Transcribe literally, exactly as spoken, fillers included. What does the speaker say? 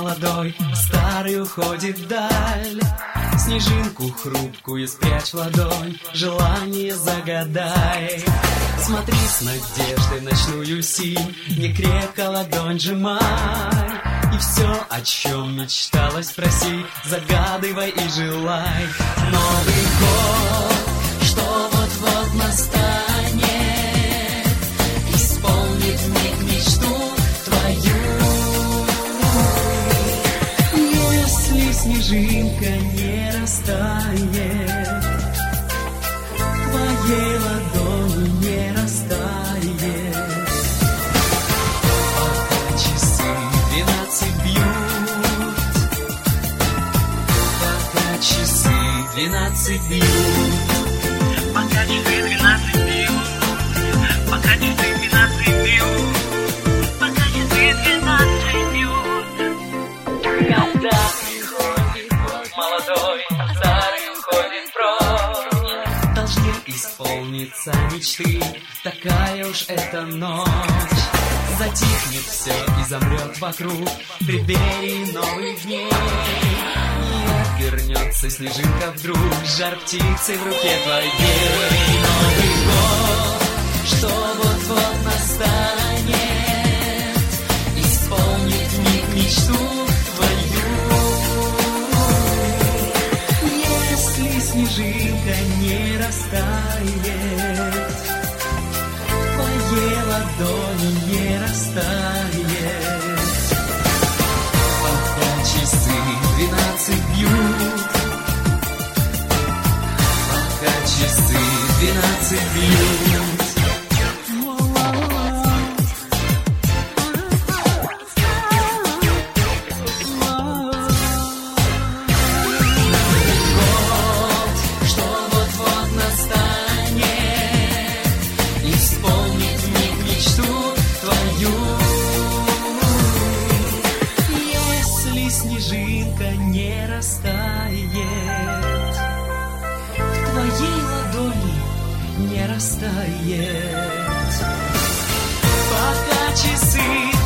молодой, старый уходит вдаль. Снежинку хрупкую спрячь в ладонь, желание загадай. Смотри с надеждой ночную синь, не крепко ладонь сжимай. И все, о чем мечталось, проси, загадывай и желай. Новый год, что вот-вот настанет, исполнит вмиг мечту твою. Если снежинка не растает, твоей ладони не растает. Пока часы двенадцать бьют, пока часы двенадцать бьют, пока часы двенадцать бьют, пока часы двенадцать бьют, пока часы двенадцать бьют. Когда приходит год молодой, старый уходит прочь, должны исполниться мечты, такая уж эта ночь. Затихнет все и замрет вокруг преддверии новых дней. И отвернется снежинка вдруг, жар птицы в руке твоей. Новый год, что вот-вот настанет, исполнит вмиг мечту твою. Если снежинка не растает, твоей ладони не растает. Пока часы двенадцать бьют, пока часы двенадцать бьют. Снежинка не растает, в твоей ладони не растает. Пока часы